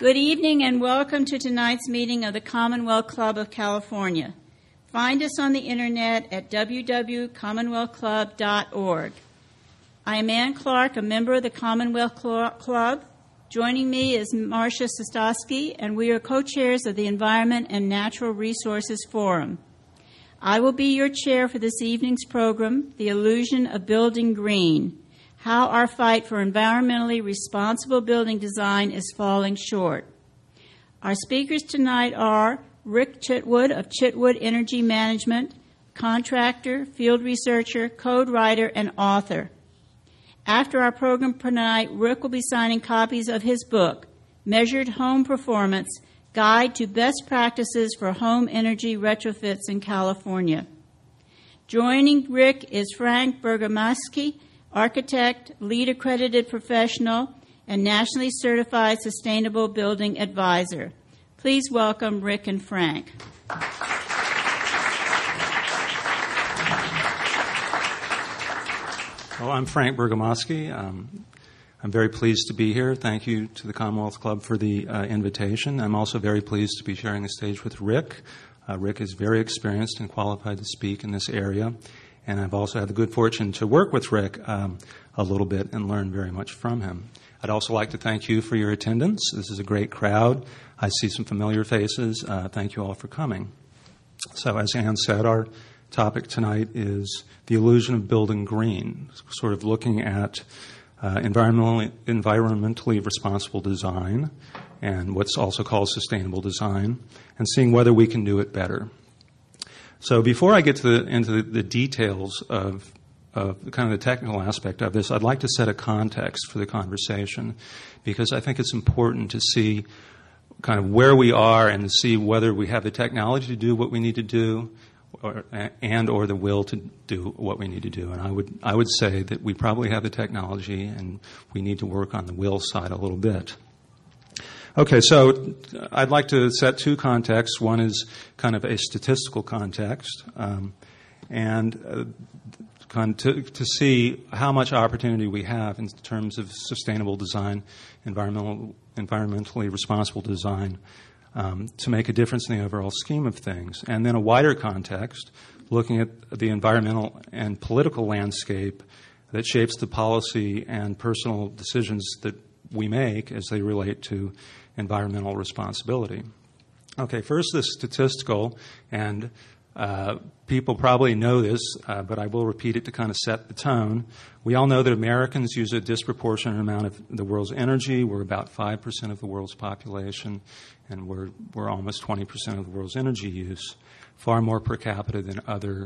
Good evening and welcome to tonight's meeting of the Commonwealth Club of California. Find us on the internet at www.commonwealthclub.org. I am Ann Clark, a member of the Commonwealth Club. Joining me is Marcia Sostosky, and we are co-chairs of the Environment and Natural Resources Forum. I will be your chair for this evening's program, The Illusion of Building Green, How Our Fight for Environmentally Responsible Building Design is Falling Short. Our speakers tonight are Rick Chitwood of Chitwood Energy Management, contractor, field researcher, code writer, and author. After our program tonight, Rick will be signing copies of his book, Measured Home Performance, Guide to Best Practices for Home Energy Retrofits in California. Joining Rick is Frank Bergamaschi, architect, lead accredited professional, and nationally certified sustainable building advisor. Please welcome Rick and Frank. Well, I'm Frank Bergamaschi. I'm very pleased to be here. Thank you to the Commonwealth Club for the invitation. I'm also very pleased to be sharing the stage with Rick. Rick is very experienced and qualified to speak in this area. And I've also had the good fortune to work with Rick a little bit and learn very much from him. I'd also like to thank you for your attendance. This is a great crowd. I see some familiar faces. Thank you all for coming. So as Ann said, our topic tonight is the illusion of building green, sort of looking at environmentally responsible design and what's also called sustainable design, and seeing whether we can do it better. So before I get into the details of kind of the technical aspect of this, I'd like to set a context for the conversation, because I think it's important to see kind of where we are and to see whether we have the technology to do what we need to do or the will to do what we need to do. And I would say that we probably have the technology and we need to work on the will side a little bit. Okay, so I'd like to set two contexts. One is kind of a statistical context, and to see how much opportunity we have in terms of sustainable design, environmentally responsible design, to make a difference in the overall scheme of things. And then a wider context, looking at the environmental and political landscape that shapes the policy and personal decisions that we make as they relate to environmental responsibility. Okay, first the statistical, and people probably know this, but I will repeat it to kind of set the tone. We all know that Americans use a disproportionate amount of the world's energy. We're about 5% of the world's population, and we're almost 20% of the world's energy use, far more per capita than other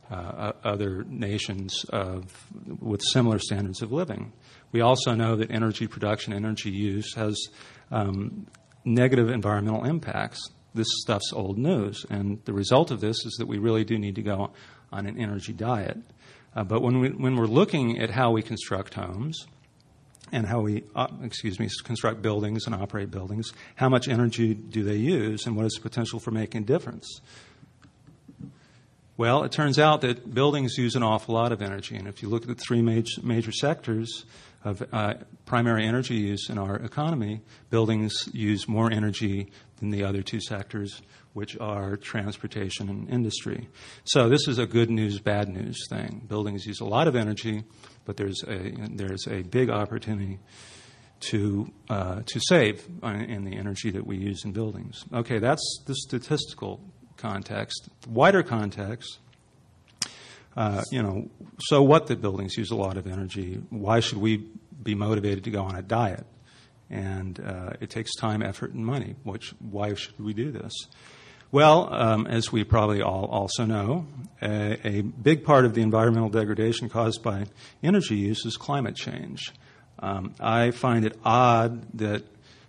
nations with similar standards of living. We also know that energy production, energy use has negative environmental impacts. This stuff's old news, and the result of this is that we really do need to go on an energy diet. But when we're looking at how we construct homes and how we construct buildings and operate buildings, how much energy do they use, and what is the potential for making a difference? Well, it turns out that buildings use an awful lot of energy, and if you look at the three major sectors of primary energy use in our economy, buildings use more energy than the other two sectors, which are transportation and industry. So this is a good news, bad news thing. Buildings use a lot of energy, but there's a big opportunity to save in the energy that we use in buildings. Okay, that's the statistical context. Wider context, so what that buildings use a lot of energy? Why should we be motivated to go on a diet? And it takes time, effort, and money. Why should we do this? Well, as we probably all also know, a big part of the environmental degradation caused by energy use is climate change. I find it odd that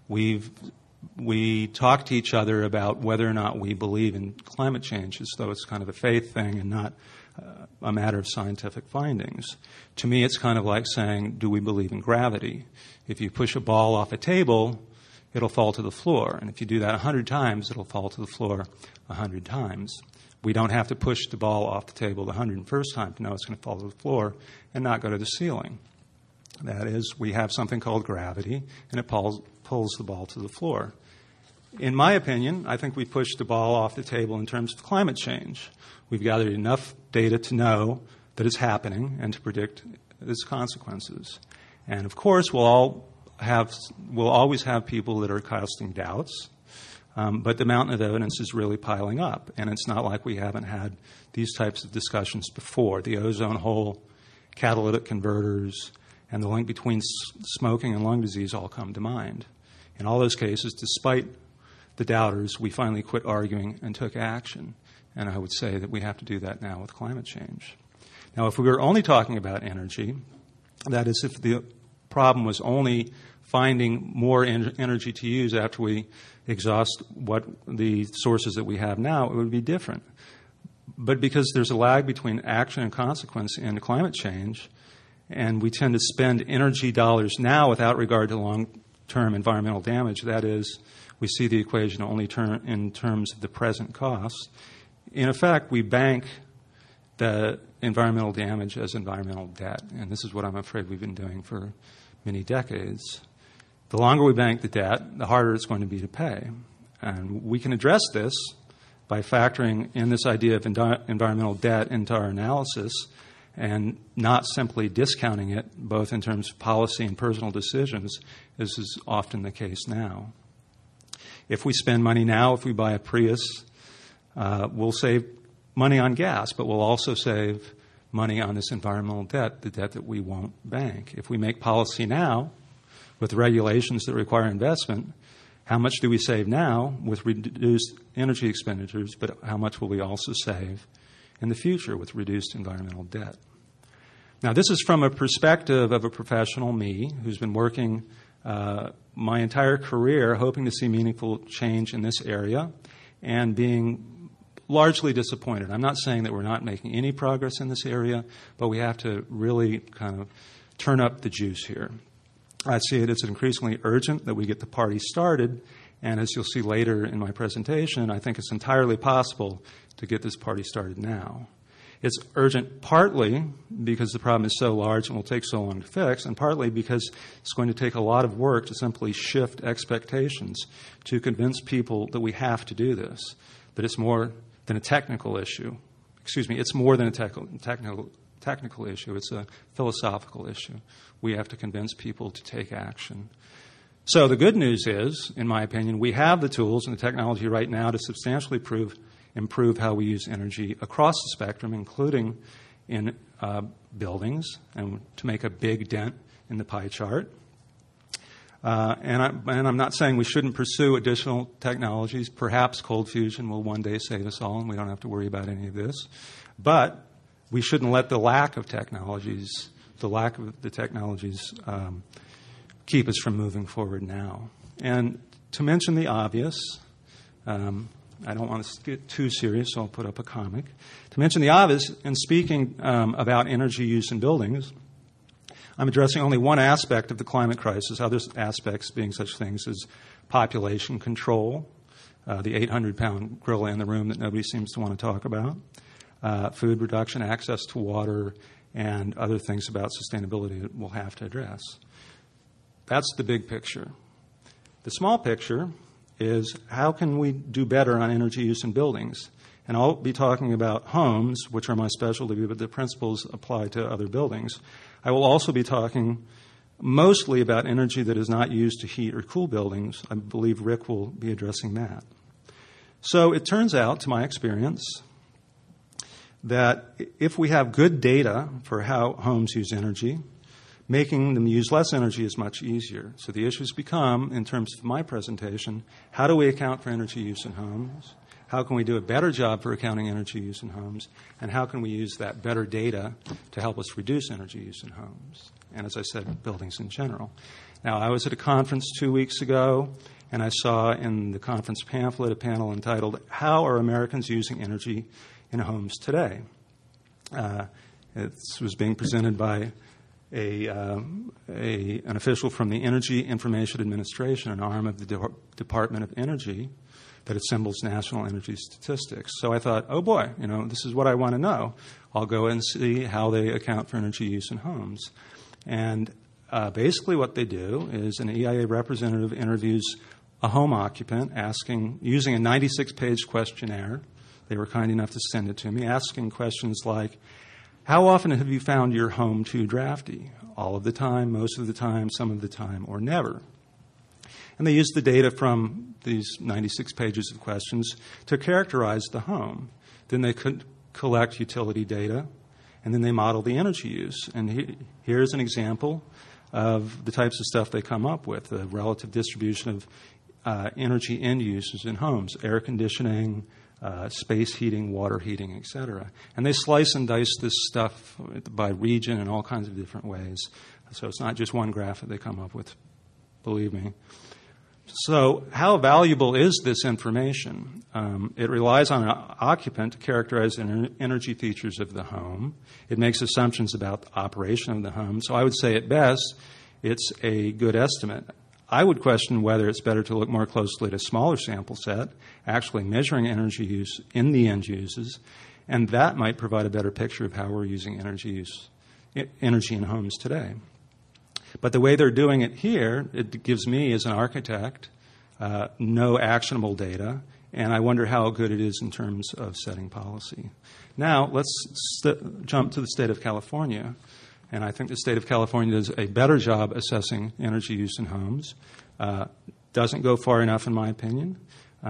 we talk to each other about whether or not we believe in climate change as though it's kind of a faith thing and not a matter of scientific findings. To me, it's kind of like saying, do we believe in gravity? If you push a ball off a table, it'll fall to the floor. And if you do that 100 times, it'll fall to the floor 100 times. We don't have to push the ball off the table the 101st time to know it's going to fall to the floor and not go to the ceiling. That is, we have something called gravity, and it pulls the ball to the floor. In my opinion, I think we pushed the ball off the table in terms of climate change. We've gathered enough data to know that it's happening and to predict its consequences. And of course, we'll always have people that are casting doubts, but the mountain of evidence is really piling up. And it's not like we haven't had these types of discussions before. The ozone hole, catalytic converters, and the link between smoking and lung disease all come to mind. In all those cases, despite the doubters, we finally quit arguing and took action. And I would say that we have to do that now with climate change. Now, if we were only talking about energy, that is, if the problem was only finding more energy to use after we exhaust what the sources that we have now, it would be different. But because there's a lag between action and consequence in climate change, and we tend to spend energy dollars now without regard to long-term environmental damage, that is, we see the equation only in terms of the present costs. In effect, we bank the environmental damage as environmental debt, and this is what I'm afraid we've been doing for many decades. The longer we bank the debt, the harder it's going to be to pay. And we can address this by factoring in this idea of environmental debt into our analysis and not simply discounting it, both in terms of policy and personal decisions, as is often the case now. If we spend money now, if we buy a Prius, we'll save money on gas, but we'll also save money on this environmental debt, the debt that we won't bank. If we make policy now with regulations that require investment, how much do we save now with reduced energy expenditures, but how much will we also save in the future with reduced environmental debt? Now, this is from a perspective of a professional, me, who's been working my entire career hoping to see meaningful change in this area and being largely disappointed. I'm not saying that we're not making any progress in this area, but we have to really kind of turn up the juice here. I see it as increasingly urgent that we get the party started, and as you'll see later in my presentation, I think it's entirely possible to get this party started now. It's urgent partly because the problem is so large and will take so long to fix, and partly because it's going to take a lot of work to simply shift expectations to convince people that we have to do this, that it's more than a technical issue. It's more than a technical issue. It's a philosophical issue. We have to convince people to take action. So the good news is, in my opinion, we have the tools and the technology right now to substantially improve how we use energy across the spectrum, including in buildings, and to make a big dent in the pie chart. And I'm not saying we shouldn't pursue additional technologies. Perhaps cold fusion will one day save us all, and we don't have to worry about any of this. But we shouldn't let the lack of the technologies keep us from moving forward now. And to mention the obvious, I don't want to get too serious, so I'll put up a comic. To mention the obvious, in speaking about energy use in buildings, I'm addressing only one aspect of the climate crisis, other aspects being such things as population control, the 800-pound gorilla in the room that nobody seems to want to talk about, food reduction, access to water, and other things about sustainability that we'll have to address. That's the big picture. The small picture is how can we do better on energy use in buildings? And I'll be talking about homes, which are my specialty, but the principles apply to other buildings. I will also be talking mostly about energy that is not used to heat or cool buildings. I believe Rick will be addressing that. So it turns out, to my experience, that if we have good data for how homes use energy, making them use less energy is much easier. So the issues become, in terms of my presentation, how do we account for energy use in homes? How can we do a better job for accounting energy use in homes? And how can we use that better data to help us reduce energy use in homes? And as I said, buildings in general. Now, I was at a conference 2 weeks ago, and I saw in the conference pamphlet a panel entitled, How Are Americans Using Energy in Homes Today? It was being presented by an official from the Energy Information Administration, an arm of the Department of Energy that assembles national energy statistics. So I thought, oh boy, this is what I want to know. I'll go and see how they account for energy use in homes. And basically what they do is an EIA representative interviews a home occupant using a 96-page questionnaire. They were kind enough to send it to me, asking questions like, how often have you found your home too drafty? All of the time, most of the time, some of the time, or never. And they used the data from these 96 pages of questions to characterize the home. Then they could collect utility data, and then they model the energy use. And here's an example of the types of stuff they come up with, the relative distribution of energy end uses in homes, air conditioning, space heating, water heating, etc. And they slice and dice this stuff by region in all kinds of different ways. So it's not just one graph that they come up with, believe me. So how valuable is this information? It relies on an occupant to characterize energy features of the home. It makes assumptions about the operation of the home. So I would say at best, it's a good estimate. I would question whether it's better to look more closely at a smaller sample set, actually measuring energy use in the end uses, and that might provide a better picture of how we're using energy in homes today. But the way they're doing it here, it gives me, as an architect, no actionable data, and I wonder how good it is in terms of setting policy. Now, let's jump to the state of California. And I think the state of California does a better job assessing energy use in homes. Doesn't go far enough, in my opinion,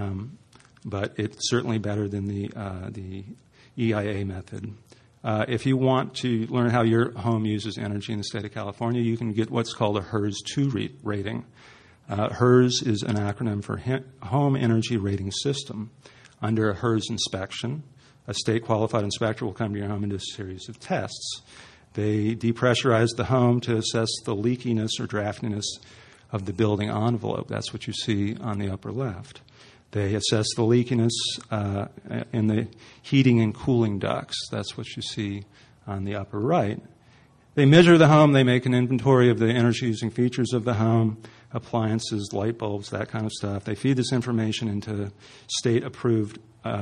but it's certainly better than the EIA method. If you want to learn how your home uses energy in the state of California, you can get what's called a HERS 2 rating. HERS is an acronym for Home Energy Rating System. Under a HERS inspection, a state-qualified inspector will come to your home and do a series of tests. They depressurize the home to assess the leakiness or draftiness of the building envelope. That's what you see on the upper left. They assess the leakiness in the heating and cooling ducts. That's what you see on the upper right. They measure the home. They make an inventory of the energy-using features of the home, appliances, light bulbs, that kind of stuff. They feed this information into state-approved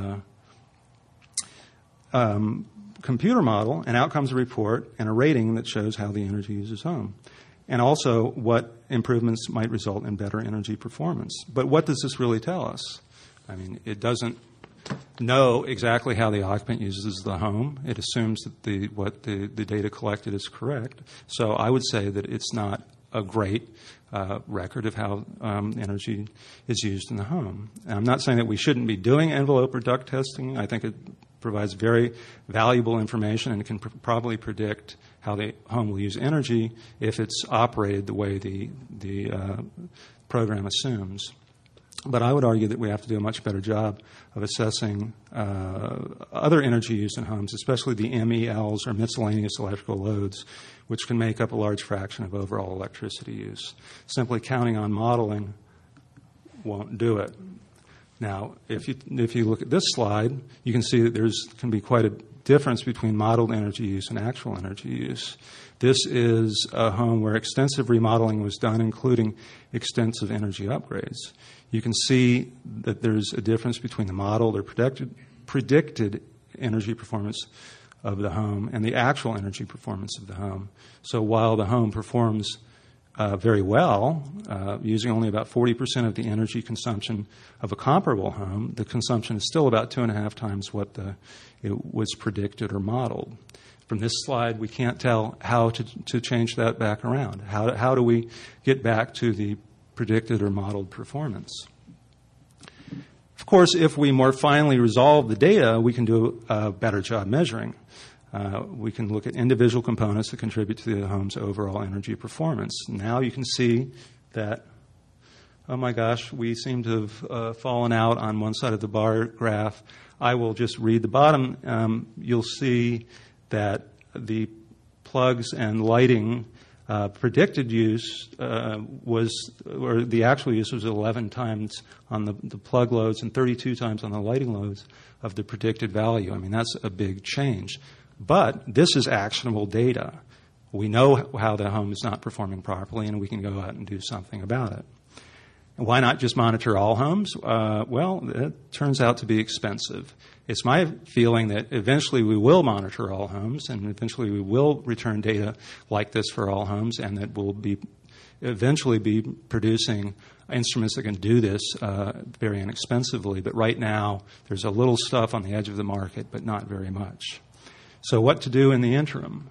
computer model, and out comes a report and a rating that shows how the energy uses home, and also what improvements might result in better energy performance. But what does this really tell us? I mean, it doesn't know exactly how the occupant uses the home. It assumes that what the data collected is correct. So I would say that it's not a great record of how energy is used in the home. And I'm not saying that we shouldn't be doing envelope or duct testing. I think it provides very valuable information and can probably predict how the home will use energy if it's operated the way the program assumes. But I would argue that we have to do a much better job of assessing other energy use in homes, especially the MELs or miscellaneous electrical loads, which can make up a large fraction of overall electricity use. Simply counting on modeling won't do it. Now, if you look at this slide, you can see that can be quite a difference between modeled energy use and actual energy use. This is a home where extensive remodeling was done, including extensive energy upgrades. You can see that there's a difference between the modeled or predicted energy performance of the home and the actual energy performance of the home. So while the home performs very well, using only about 40% of the energy consumption of a comparable home, the consumption is still about 2.5 times what it was predicted or modeled. From this slide, we can't tell how to change that back around. How do we get back to the predicted or modeled performance? Of course, if we more finely resolve the data, we can do a better job measuring. We can look at individual components that contribute to the home's overall energy performance. Now you can see that, oh my gosh, we seem to have fallen out on one side of the bar graph. I will just read the bottom. You'll see that the plugs and lighting predicted use or the actual use was 11 times on the plug loads and 32 times on the lighting loads of the predicted value. I mean, that's a big change. But this is actionable data. We know how the home is not performing properly, and we can go out and do something about it. Why not just monitor all homes? Well, it turns out to be expensive. It's my feeling that eventually we will monitor all homes, and eventually we will return data like this for all homes, and that we'll eventually be producing instruments that can do this very inexpensively. But right now, there's a little stuff on the edge of the market, but not very much. So what to do in the interim?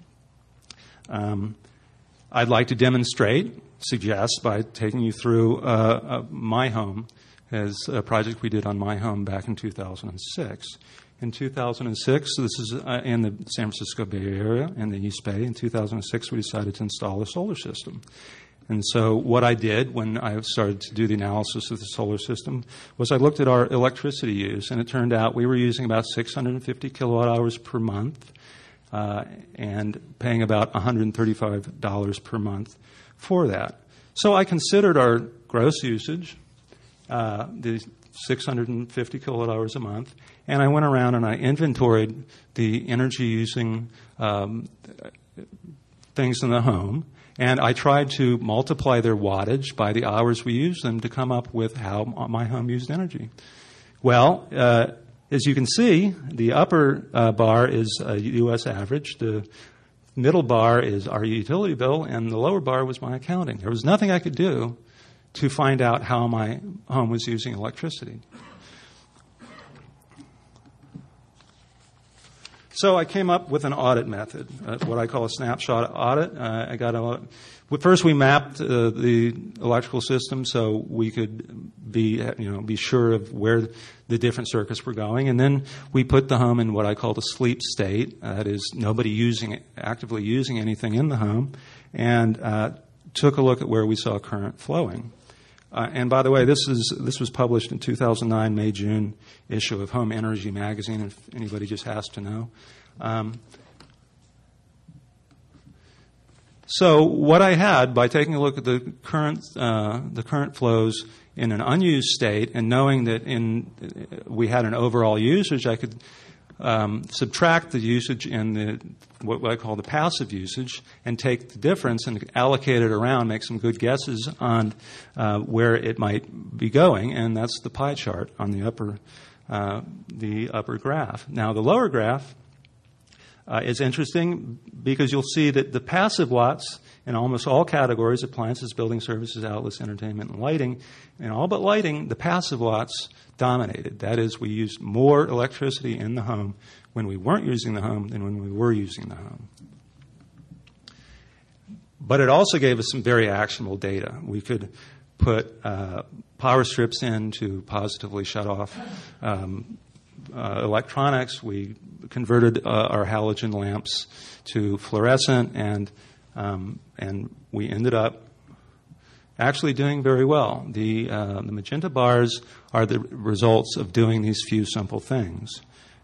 I'd like to suggest by taking you through My Home as a project we did on My Home back in 2006. In 2006, this is in the San Francisco Bay Area, in the East Bay. In 2006, we decided to install a solar system. And so what I did when I started to do the analysis of the solar system was I looked at our electricity use, and it turned out we were using about 650 kilowatt hours per month and paying about $135 per month for that. So I considered our gross usage, the 650 kilowatt hours a month, and I went around and I inventoried the energy-using things in the home, and I tried to multiply their wattage by the hours we used them to come up with how my home used energy. Well, as you can see, the upper bar is a U.S. average, the middle bar is our utility bill, and the lower bar was my accounting. There was nothing I could do to find out how my home was using electricity. So I came up with an audit method, what I call a snapshot audit. First we mapped the electrical system so we could be sure of where the different circuits were going, and then we put the home in what I call the sleep state. That is, nobody actively using anything in the home, and took a look at where we saw current flowing. And by the way, this was published in 2009 May-June issue of Home Energy Magazine, if anybody just has to know. So what I had, by taking a look at the current flows in an unused state and knowing that we had an overall usage, I could subtract the usage in what I call the passive usage and take the difference and allocate it around, make some good guesses on where it might be going, and that's the pie chart on the upper graph. Now, the lower graph is interesting because you'll see that the passive watts in almost all categories, appliances, building services, outlets, entertainment, and lighting, in all but lighting, the passive watts dominated. That is, we used more electricity in the home when we weren't using the home than when we were using the home. But it also gave us some very actionable data. We could put power strips in to positively shut off electronics. We converted our halogen lamps to fluorescent, and we ended up actually doing very well. The magenta bars are the results of doing these few simple things.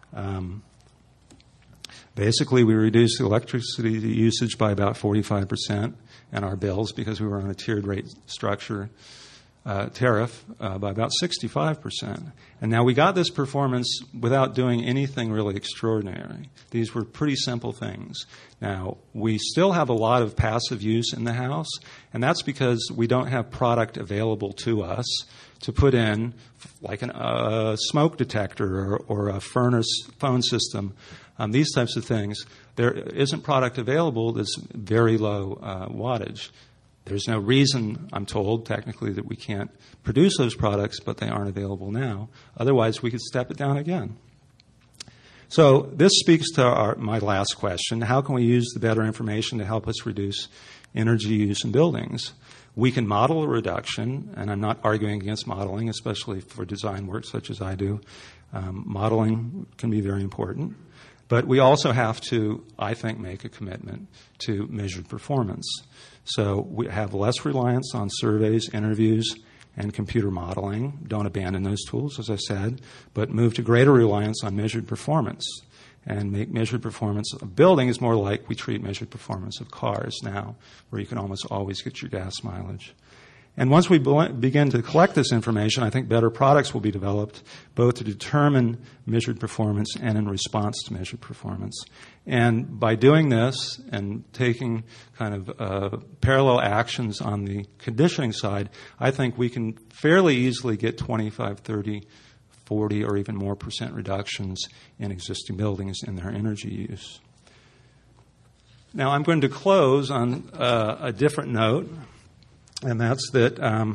Basically, we reduced the electricity usage by about 45% in our bills because we were on a tiered rate structure tariff by about 65%. And now we got this performance without doing anything really extraordinary. These were pretty simple things. Now, we still have a lot of passive use in the house, and that's because we don't have product available to us to put in, like a smoke detector or a furnace phone system, these types of things. There isn't product available that's very low wattage. There's no reason, I'm told, technically, that we can't produce those products, but they aren't available now. Otherwise, we could step it down again. So this speaks to my last question. How can we use the better information to help us reduce energy use in buildings? We can model a reduction, and I'm not arguing against modeling, especially for design work such as I do. Modeling can be very important. But we also have to, I think, make a commitment to measured performance. So we have less reliance on surveys, interviews, and computer modeling. Don't abandon those tools, as I said, but move to greater reliance on measured performance. And make measured performance of building is more like we treat measured performance of cars now, where you can almost always get your gas mileage. And once we begin to collect this information, I think better products will be developed, both to determine measured performance and in response to measured performance. And by doing this and taking kind of parallel actions on the conditioning side, I think we can fairly easily get 25, 30, 40, or even more % reductions in existing buildings in their energy use. Now, I'm going to close on a different note. And that's that,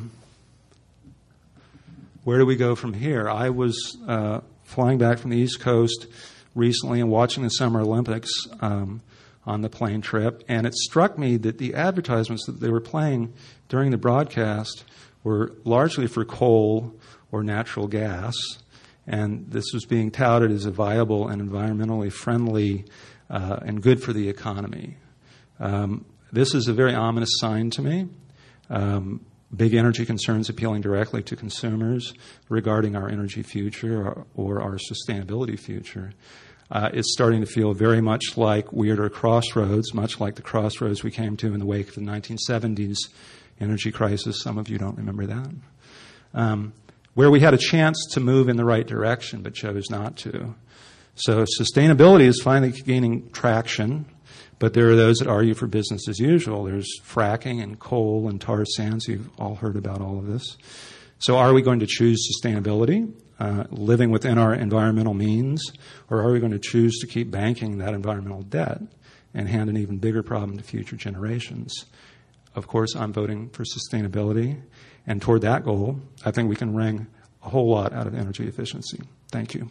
where do we go from here? I was flying back from the East Coast recently and watching the Summer Olympics on the plane trip, and it struck me that the advertisements that they were playing during the broadcast were largely for coal or natural gas, and this was being touted as a viable and environmentally friendly and good for the economy. This is a very ominous sign to me. Big energy concerns appealing directly to consumers regarding our energy future or our sustainability future. It's starting to feel very much like we are at a crossroads, much like the crossroads we came to in the wake of the 1970s energy crisis. Some of you don't remember that. Where we had a chance to move in the right direction but chose not to. So sustainability is finally gaining traction. But there are those that argue for business as usual. There's fracking and coal and tar sands. You've all heard about all of this. So are we going to choose sustainability, living within our environmental means, or are we going to choose to keep banking that environmental debt and hand an even bigger problem to future generations? Of course, I'm voting for sustainability. And toward that goal, I think we can wring a whole lot out of energy efficiency. Thank you.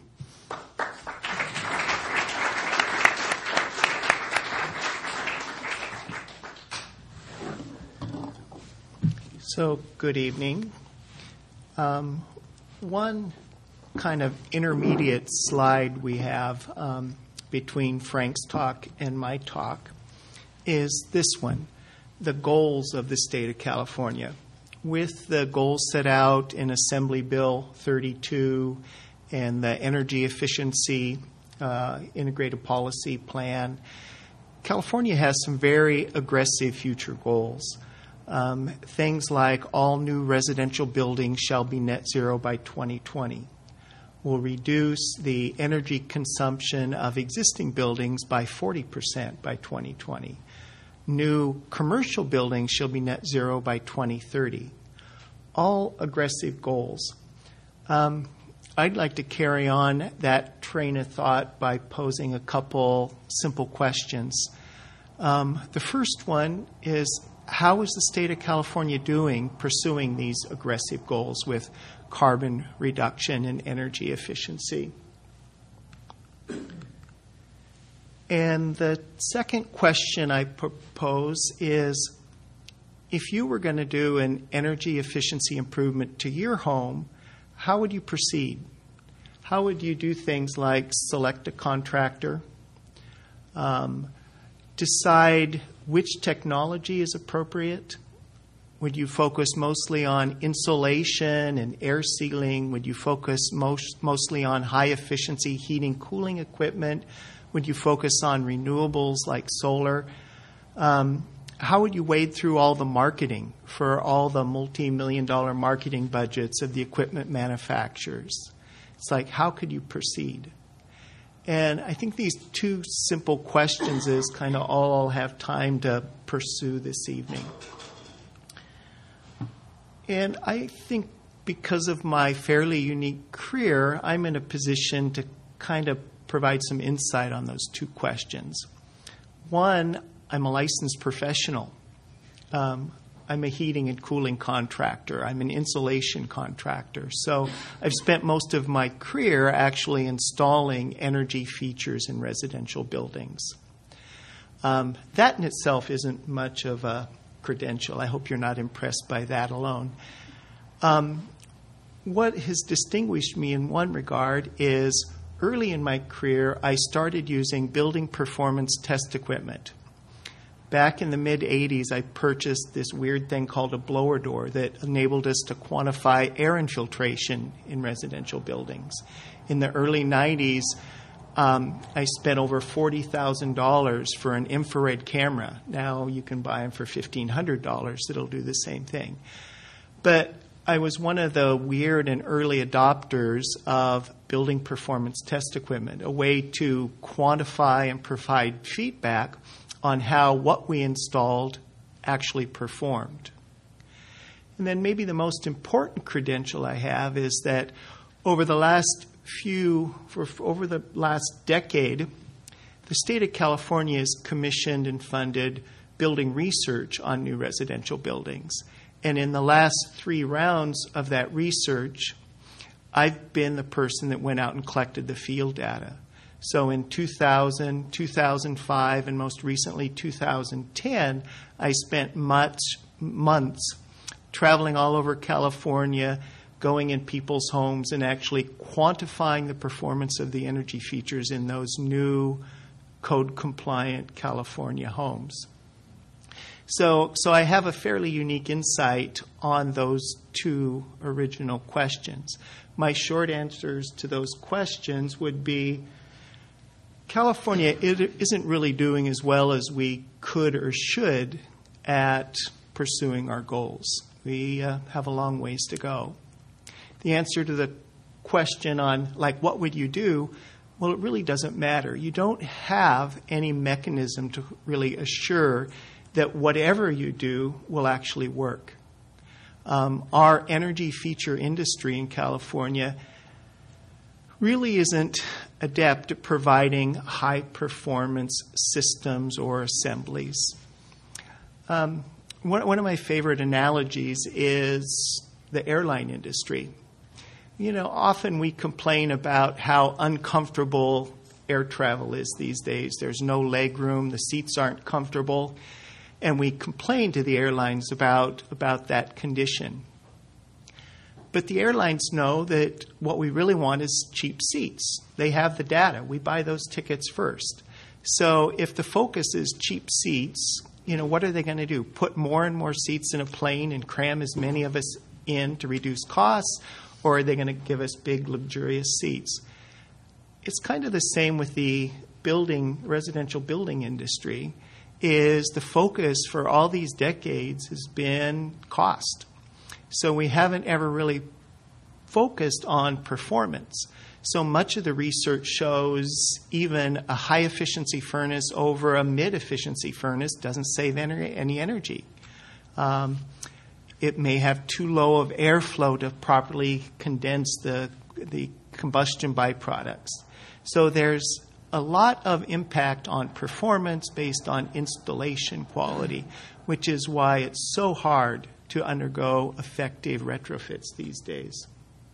So, good evening. One kind of intermediate slide we have between Frank's talk and my talk is this one, the goals of the state of California. With the goals set out in Assembly Bill 32 and the Energy Efficiency Integrated Policy Plan, California has some very aggressive future goals. Things like all new residential buildings shall be net zero by 2020. Will reduce the energy consumption of existing buildings by 40% by 2020. New commercial buildings shall be net zero by 2030. All aggressive goals. I'd like to carry on that train of thought by posing a couple simple questions. The first one is, how is the state of California doing pursuing these aggressive goals with carbon reduction and energy efficiency? And the second question I propose is, if you were going to do an energy efficiency improvement to your home, how would you proceed? How would you do things like select a contractor, decide which technology is appropriate? Would you focus mostly on insulation and air sealing? Would you focus mostly on high-efficiency heating, cooling equipment? Would you focus on renewables like solar? How would you wade through all the marketing for all the multi-million-dollar marketing budgets of the equipment manufacturers? It's like, how could you proceed? And I think these two simple questions is kind of all I'll have time to pursue this evening. And I think because of my fairly unique career, I'm in a position to kind of provide some insight on those two questions. One, I'm a licensed professional. I'm a heating and cooling contractor. I'm an insulation contractor. So I've spent most of my career actually installing energy features in residential buildings. That in itself isn't much of a credential. I hope you're not impressed by that alone. What has distinguished me in one regard is early in my career, I started using building performance test equipment. Back in the mid-'80s, I purchased this weird thing called a blower door that enabled us to quantify air infiltration in residential buildings. In the early 90s, I spent over $40,000 for an infrared camera. Now you can buy them for $1,500 that'll do the same thing. But I was one of the weird and early adopters of building performance test equipment, a way to quantify and provide feedback on how what we installed actually performed. And then maybe the most important credential I have is that over the last decade, the state of California has commissioned and funded building research on new residential buildings. And in the last 3 rounds of that research, I've been the person that went out and collected the field data. So in 2000, 2005, and most recently 2010, I spent months traveling all over California, going in people's homes and actually quantifying the performance of the energy features in those new code-compliant California homes. So I have a fairly unique insight on those 2 original questions. My short answers to those questions would be California isn't really doing as well as we could or should at pursuing our goals. We have a long ways to go. The answer to the question on, like, what would you do? Well, it really doesn't matter. You don't have any mechanism to really assure that whatever you do will actually work. Our energy feature industry in California really isn't adept at providing high-performance systems or assemblies. One of my favorite analogies is the airline industry. You know, often we complain about how uncomfortable air travel is these days. There's no leg room, the seats aren't comfortable, and we complain to the airlines about that condition. But the airlines know that what we really want is cheap seats. They have the data. We buy those tickets first. So if the focus is cheap seats, you know, what are they going to do? Put more and more seats in a plane and cram as many of us in to reduce costs? Or are they going to give us big, luxurious seats? It's kind of the same with the residential building industry, is the focus for all these decades has been cost. So we haven't ever really focused on performance. So much of the research shows even a high-efficiency furnace over a mid-efficiency furnace doesn't save any energy. It may have too low of airflow to properly condense the combustion byproducts. So there's a lot of impact on performance based on installation quality, which is why it's so hard to undergo effective retrofits these days.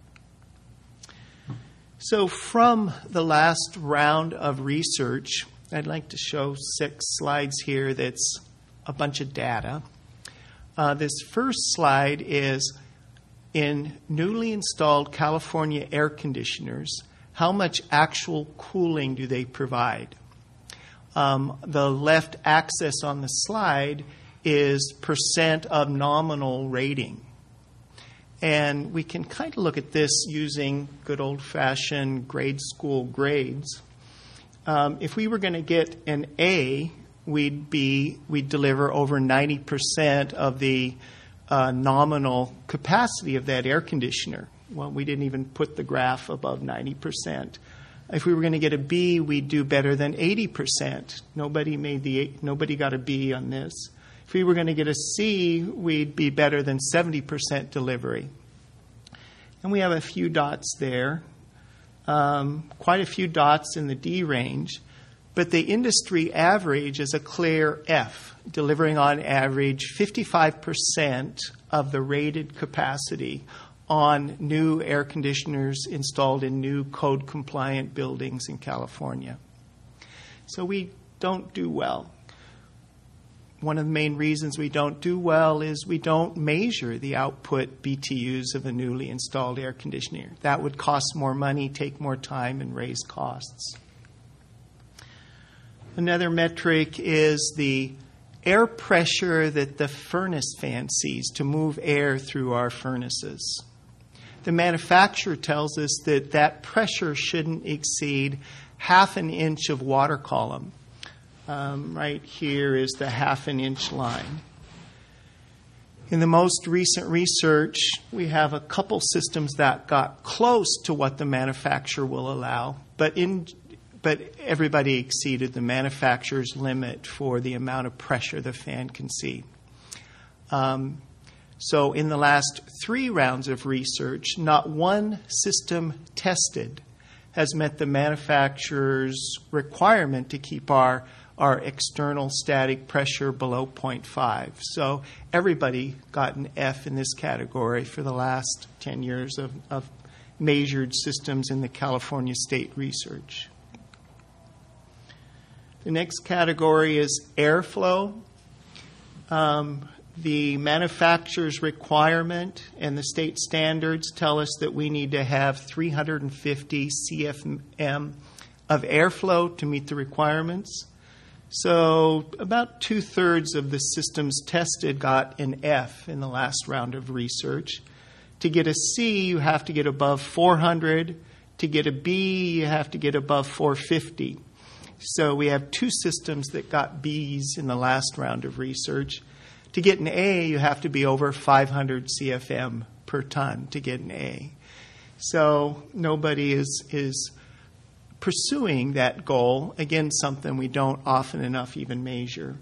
So from the last round of research, I'd like to show 6 slides here that's a bunch of data. This first slide is in newly installed California air conditioners, how much actual cooling do they provide? The left axis on the slide is percent of nominal rating. And we can kind of look at this using good old-fashioned grade school grades. If we were going to get an A, we'd deliver over 90% of the nominal capacity of that air conditioner. Well, we didn't even put the graph above 90%. If we were going to get a B, we'd do better than 80%. Nobody got a B on this. If we were going to get a C, we'd be better than 70% delivery. And we have a few dots there, quite a few dots in the D range. But the industry average is a clear F, delivering on average 55% of the rated capacity on new air conditioners installed in new code-compliant buildings in California. So we don't do well. One of the main reasons we don't do well is we don't measure the output BTUs of a newly installed air conditioner. That would cost more money, take more time, and raise costs. Another metric is the air pressure that the furnace fan sees to move air through our furnaces. The manufacturer tells us that that pressure shouldn't exceed 1/2 inch of water column. Right here is the 1/2 inch line. In the most recent research, we have a couple systems that got close to what the manufacturer will allow, but everybody exceeded the manufacturer's limit for the amount of pressure the fan can see. So in the last 3 rounds of research, not one system tested has met the manufacturer's requirement to keep our external static pressure below 0.5. So everybody got an F in this category for the last 10 years of measured systems in the California State research. The next category is airflow. The manufacturer's requirement and the state standards tell us that we need to have 350 CFM of airflow to meet the requirements. So about 2/3 of the systems tested got an F in the last round of research. To get a C, you have to get above 400. To get a B, you have to get above 450. So we have 2 systems that got Bs in the last round of research. To get an A, you have to be over 500 CFM per ton to get an A. So nobody is pursuing that goal. Again, something we don't often enough even measure.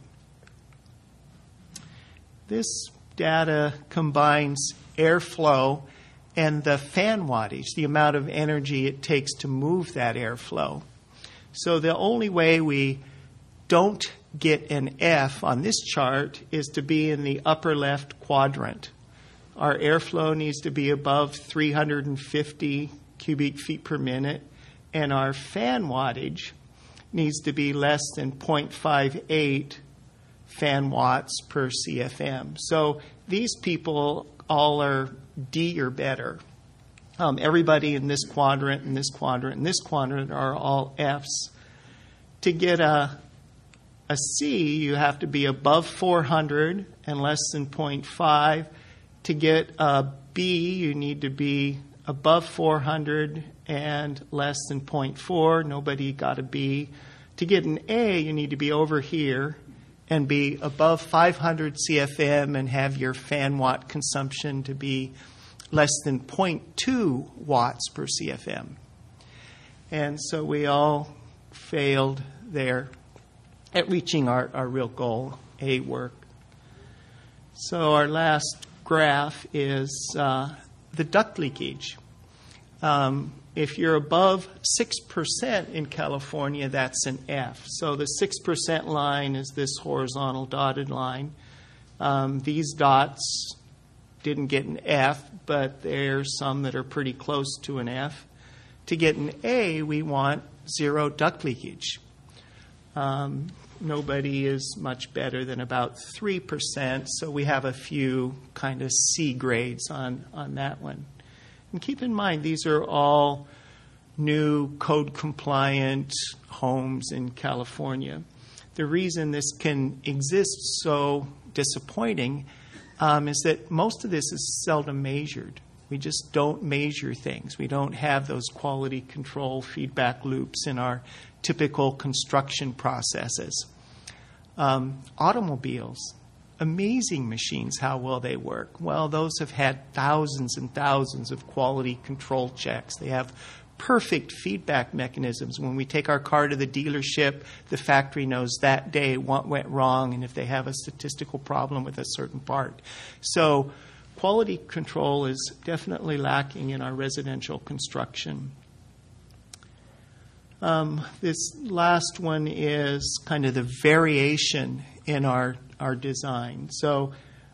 This data combines airflow and the fan wattage, the amount of energy it takes to move that airflow. So the only way we don't get an F on this chart is to be in the upper left quadrant. Our airflow needs to be above 350 cubic feet per minute, and our fan wattage needs to be less than 0.58 fan watts per CFM. So these people all are D or better. Everybody in this quadrant, and this quadrant, and this quadrant are all Fs. To get a C, you have to be above 400 and less than 0.5. To get a B, you need to be above 400 and less than 0.4. Nobody got a B. To get an A, you need to be over here and be above 500 CFM and have your fan watt consumption to be less than 0.2 watts per CFM. And so we all failed there at reaching our real goal, A work. So our last graph is the duct leakage. If you're above 6% in California, that's an F. So the 6% line is this horizontal dotted line. These dots didn't get an F, but there's some that are pretty close to an F. To get an A, we want 0 duct leakage. Nobody is much better than about 3%, so we have a few kind of C grades on that one. And keep in mind, these are all new code-compliant homes in California. The reason this can exist so disappointing is that most of this is seldom measured. We just don't measure things. We don't have those quality control feedback loops in our typical construction processes. Automobiles, amazing machines, how well they work. Well, those have had thousands and thousands of quality control checks. They have perfect feedback mechanisms. When we take our car to the dealership, the factory knows that day what went wrong and if they have a statistical problem with a certain part. So quality control is definitely lacking in our residential construction. This last one is kind of the variation in our design. So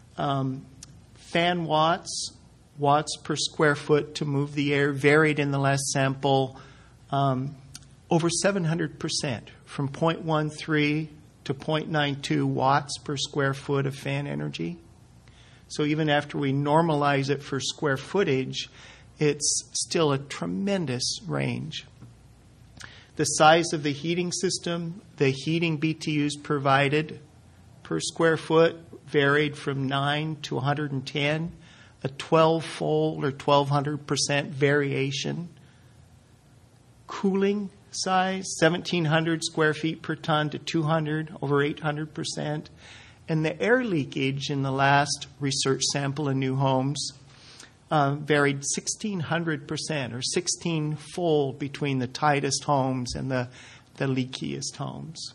fan watts per square foot to move the air varied in the last sample over 700%, from 0.13 to 0.92 watts per square foot of fan energy. So even after we normalize it for square footage, it's still a tremendous range. The size of the heating system, the heating BTUs provided per square foot varied from 9 to 110, a 12-fold or 1,200% variation. Cooling size, 1,700 square feet per ton to 200, over 800%. And the air leakage in the last research sample in new homes varied 1,600% or 16-fold between the tightest homes and the leakiest homes.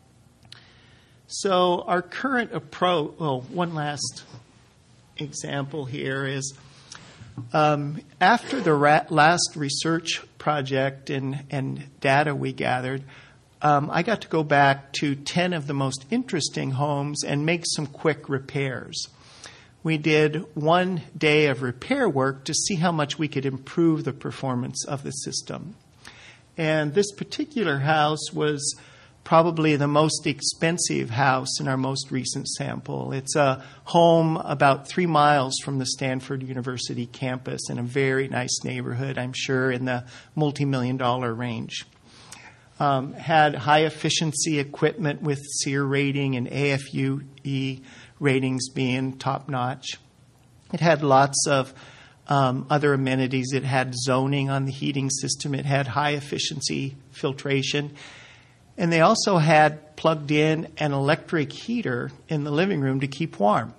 So our current approach, one last example here is after the last research project and data we gathered, I got to go back to 10 of the most interesting homes and make some quick repairs. We did 1 day of repair work to see how much we could improve the performance of the system. And this particular house was probably the most expensive house in our most recent sample. It's a home about 3 miles from the Stanford University campus in a very nice neighborhood, I'm sure in the multi-million-dollar range. Had high-efficiency equipment with SEER rating and AFUE ratings being top-notch. It had lots of other amenities. It had zoning on the heating system. It had high-efficiency filtration. And they also had plugged in an electric heater in the living room to keep warm.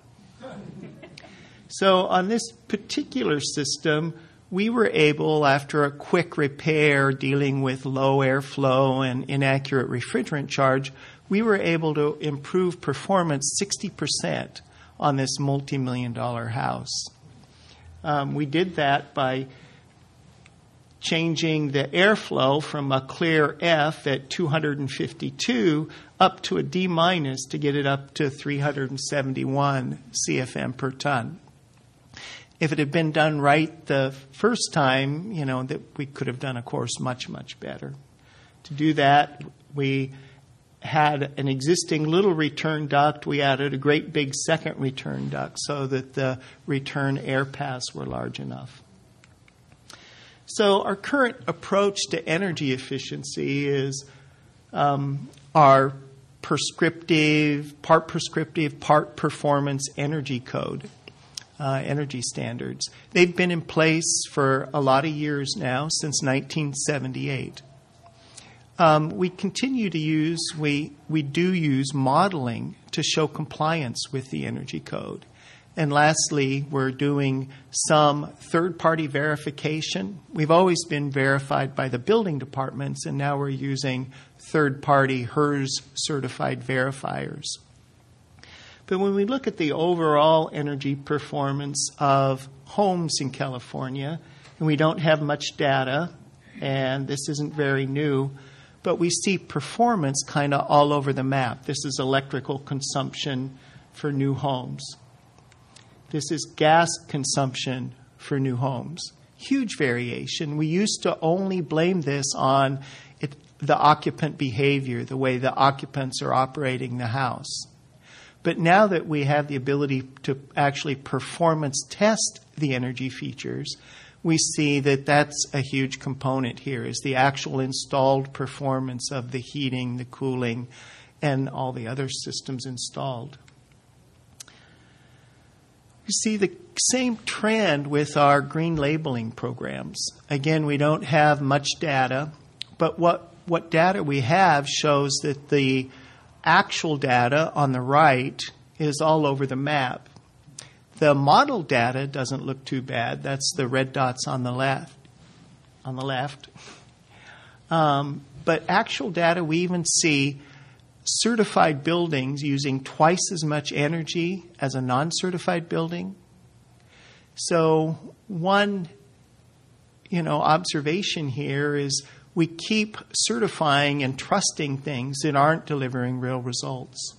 So on this particular system, we were able, after a quick repair dealing with low airflow and inaccurate refrigerant charge, we were able to improve performance 60% on this multi-million-dollar house. We did that by changing the airflow from a clear F at 252 up to a D- to get it up to 371 CFM per ton. If it had been done right the first time, that we could have done, of course, much, much better. To do that, we had an existing little return duct. We added a great big second return duct so that the return air paths were large enough. So our current approach to energy efficiency is our part performance energy code. Energy standards. They've been in place for a lot of years now, since 1978. We continue to use modeling to show compliance with the energy code. And lastly, we're doing some third-party verification. We've always been verified by the building departments, and now we're using third-party HERS certified verifiers. But when we look at the overall energy performance of homes in California, and we don't have much data, and this isn't very new, but we see performance kind of all over the map. This is electrical consumption for new homes. This is gas consumption for new homes. Huge variation. We used to only blame this on the occupant behavior, the way the occupants are operating the house. But now that we have the ability to actually performance test the energy features, we see that that's a huge component here, is the actual installed performance of the heating, the cooling, and all the other systems installed. You see the same trend with our green labeling programs. Again, we don't have much data, but what data we have shows that the actual data on the right is all over the map. The model data doesn't look too bad. That's the red dots on the left. But actual data, we even see certified buildings using twice as much energy as a non-certified building. So one, observation here is we keep certifying and trusting things that aren't delivering real results.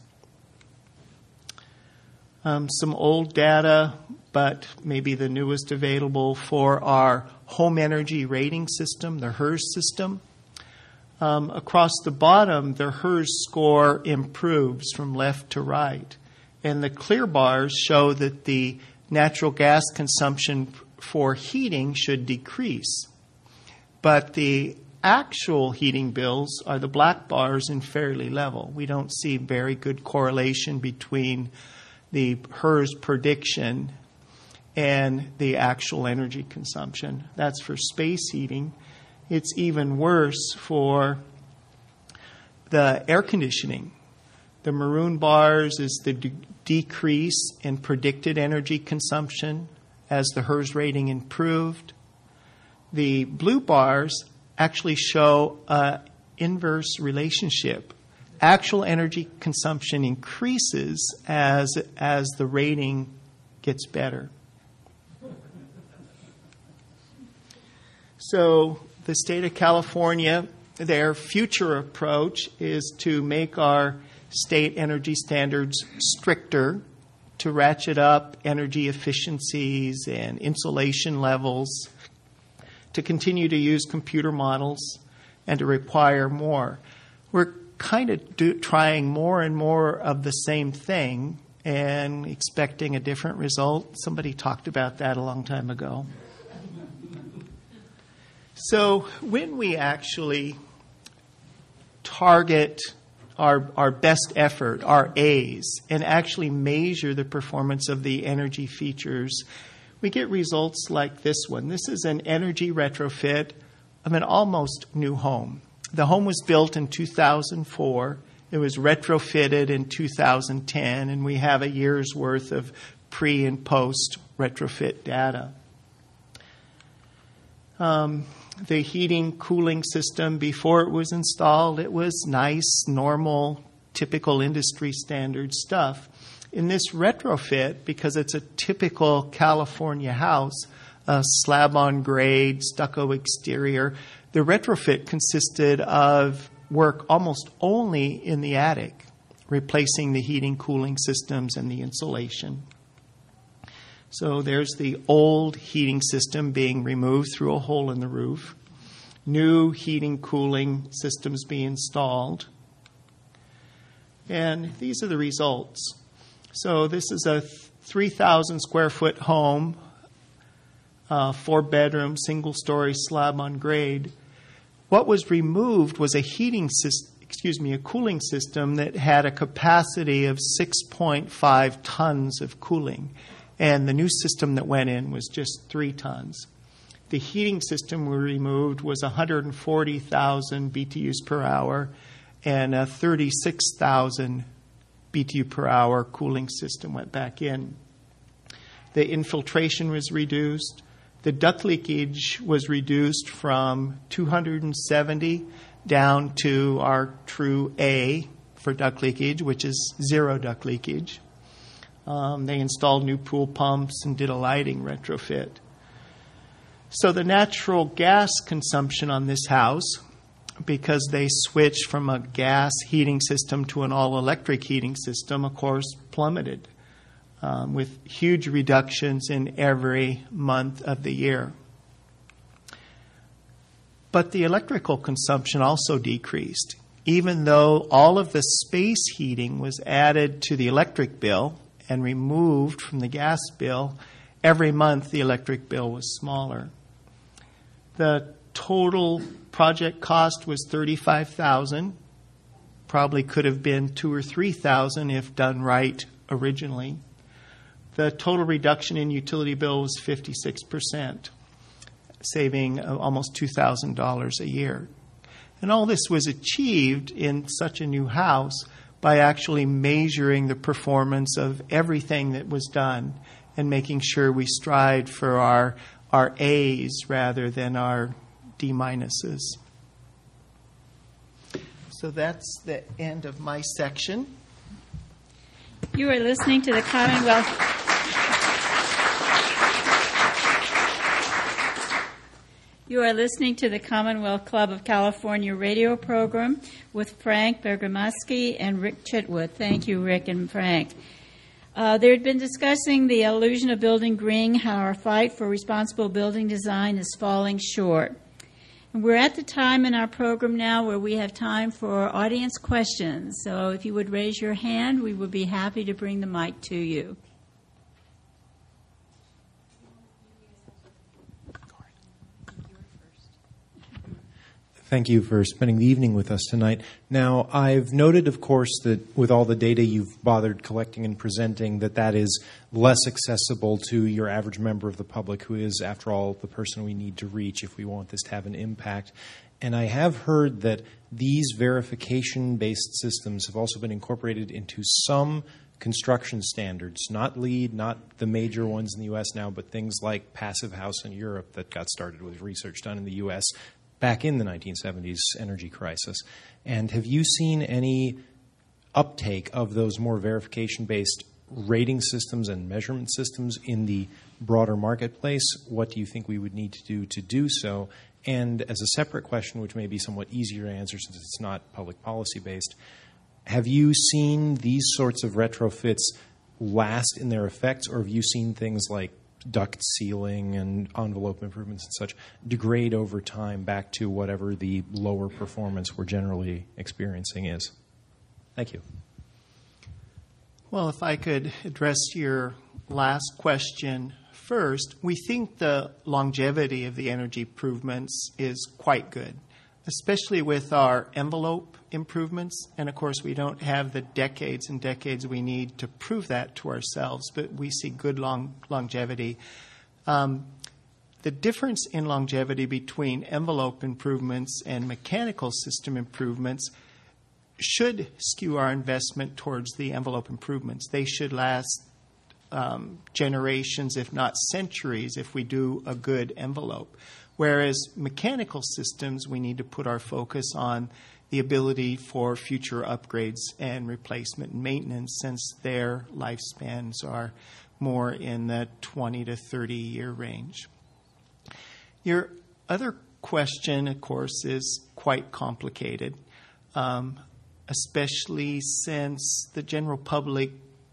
Some old data, but maybe the newest available for our home energy rating system, the HERS system. Across the bottom, the HERS score improves from left to right. And the clear bars show that the natural gas consumption for heating should decrease. But the actual heating bills are the black bars and fairly level. We don't see very good correlation between the HERS prediction and the actual energy consumption. That's for space heating. It's even worse for the air conditioning. The maroon bars is the decrease in predicted energy consumption as the HERS rating improved. The blue bars actually show an inverse relationship. Actual energy consumption increases as the rating gets better. So the state of California, their future approach is to make our state energy standards stricter, to ratchet up energy efficiencies and insulation levels, to continue to use computer models, and to require more. We're kind of trying more and more of the same thing and expecting a different result. Somebody talked about that a long time ago. So when we actually target our best effort, our A's, and actually measure the performance of the energy features, we get results like this one. This is an energy retrofit of an almost new home. The home was built in 2004. It was retrofitted in 2010, and we have a year's worth of pre- and post-retrofit data. The heating, cooling system, before it was installed, it was nice, normal, typical industry standard stuff. In this retrofit, because it's a typical California house, a slab-on-grade, stucco exterior, the retrofit consisted of work almost only in the attic, replacing the heating, cooling systems, and the insulation. So there's the old heating system being removed through a hole in the roof. New heating, cooling systems being installed. And these are the results. So this is a 3,000 square foot home, 4-bedroom, single-story slab on grade. What was removed was a cooling system that had a capacity of 6.5 tons of cooling. And the new system that went in was just 3 tons. The heating system we removed was 140,000 BTUs per hour, and a 36,000 BTU per hour cooling system went back in. The infiltration was reduced. The duct leakage was reduced from 270 down to our true A for duct leakage, which is 0 duct leakage. They installed new pool pumps and did a lighting retrofit. So the natural gas consumption on this house, because they switched from a gas heating system to an all-electric heating system, of course, plummeted with huge reductions in every month of the year. But the electrical consumption also decreased. Even though all of the space heating was added to the electric bill and removed from the gas bill, every month the electric bill was smaller. The total project cost was $35,000. Probably could have been $2,000 or $3,000 if done right originally. The total reduction in utility bill was 56%, saving almost $2,000 a year. And all this was achieved in such a new house by actually measuring the performance of everything that was done and making sure we strived for our A's rather than our D minuses. So that's the end of my section. You are listening to the Commonwealth. You are listening to the Commonwealth Club of California radio program with Frank Bergamaschi and Rick Chitwood. Thank you, Rick and Frank. They had been discussing the illusion of building green, how our fight for responsible building design is falling short. And we're at the time in our program now where we have time for audience questions. So if you would raise your hand, we would be happy to bring the mic to you. Thank you for spending the evening with us tonight. Now, I've noted, of course, that with all the data you've bothered collecting and presenting, that is less accessible to your average member of the public, who is, after all, the person we need to reach if we want this to have an impact. And I have heard that these verification-based systems have also been incorporated into some construction standards, not LEED, not the major ones in the U.S. now, but things like Passive House in Europe that got started with research done in the U.S. back in the 1970s energy crisis. And have you seen any uptake of those more verification-based rating systems and measurement systems in the broader marketplace? What do you think we would need to do so? And as a separate question, which may be somewhat easier to answer since it's not public policy-based, have you seen these sorts of retrofits last in their effects, or have you seen things like duct sealing and envelope improvements and such degrade over time back to whatever the lower performance we're generally experiencing is? Thank you. Well, if I could address your last question first, we think the longevity of the energy improvements is quite good, especially with our envelope improvements. And of course, we don't have the decades and decades we need to prove that to ourselves, but we see good longevity. The difference in longevity between envelope improvements and mechanical system improvements should skew our investment towards the envelope improvements. They should last generations, if not centuries, if we do a good envelope. Whereas mechanical systems, we need to put our focus on the ability for future upgrades and replacement and maintenance, since their lifespans are more in the 20 to 30-year range. Your other question, of course, is quite complicated, especially since the general public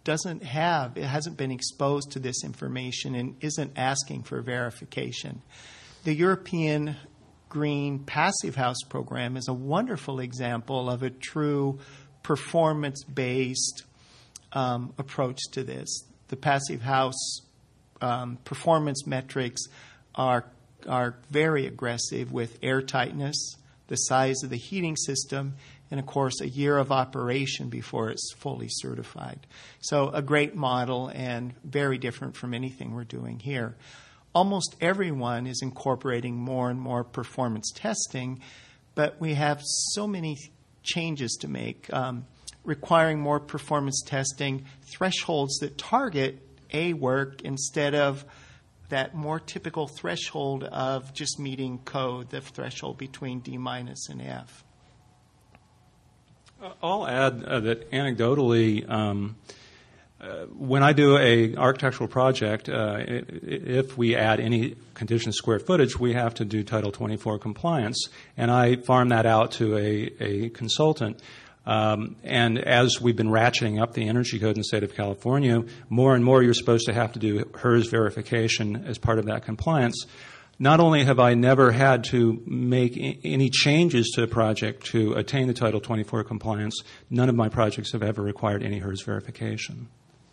hasn't been exposed to this information and isn't asking for verification. The European Green Passive House program is a wonderful example of a true performance-based approach to this. The Passive House performance metrics are very aggressive, with air tightness, the size of the heating system, and, of course, a year of operation before it's fully certified. So a great model and very different from anything we're doing here. Almost everyone is incorporating more and more performance testing, but we have so many changes to make, requiring more performance testing, thresholds that target A work instead of that more typical threshold of just meeting code, the threshold between D- and F. I'll add that anecdotally, when I do an architectural project, if we add any conditioned square footage, we have to do Title 24 compliance, and I farm that out to a consultant. And as we've been ratcheting up the energy code in the state of California, more and more you're supposed to have to do HERS verification as part of that compliance. Not only have I never had to make any changes to a project to attain the Title 24 compliance, none of my projects have ever required any HERS verification.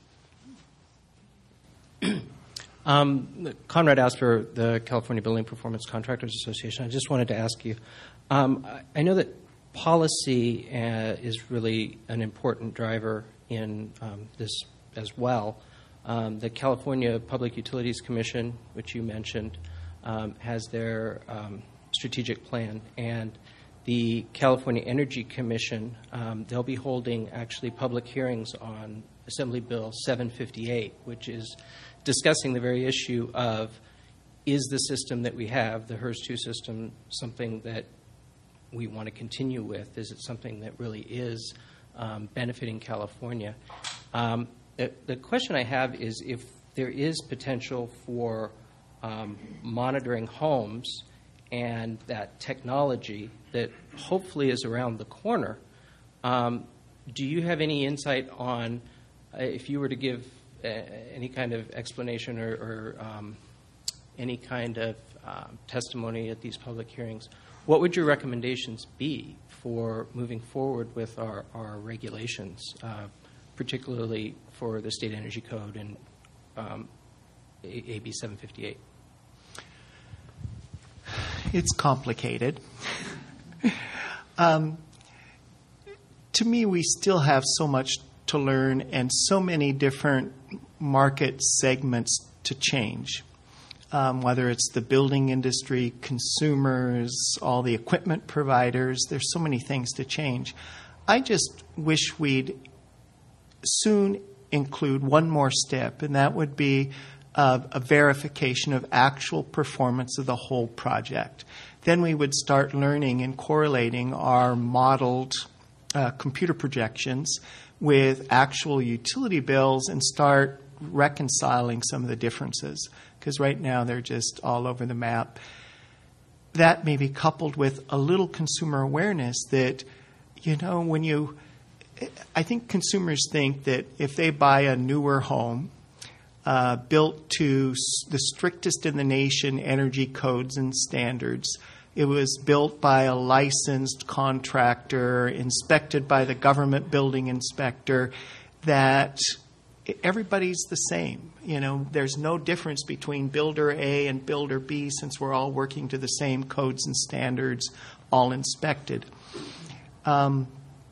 Conrad Asper, the California Building Performance Contractors Association. I just wanted to ask you, I know that policy is really an important driver in this as well. The California Public Utilities Commission, which you mentioned, has their strategic plan, and the California Energy Commission, they'll be holding actually public hearings on Assembly Bill 758, which is discussing the very issue of, is the system that we have, the HERS-2 system, something that we want to continue with? Is it something that really is benefiting California? The question I have is if there is potential for monitoring homes and that technology that hopefully is around the corner, do you have any insight on, if you were to give any kind of explanation or any kind of testimony at these public hearings, what would your recommendations be for moving forward with our regulations, particularly for the State Energy Code and AB 758? It's complicated. To me, we still have so much to learn and so many different market segments to change. Whether it's the building industry, consumers, all the equipment providers, there's so many things to change. I just wish we'd soon include one more step, and that would be a verification of actual performance of the whole project. Then we would start learning and correlating our modeled computer projections with actual utility bills and start reconciling some of the differences, because right now they're just all over the map. That may be coupled with a little consumer awareness that, I think consumers think that if they buy a newer home built to the strictest in the nation energy codes and standards, it was built by a licensed contractor, inspected by the government building inspector, that everybody's the same. There's no difference between builder A and builder B since we're all working to the same codes and standards, all inspected. And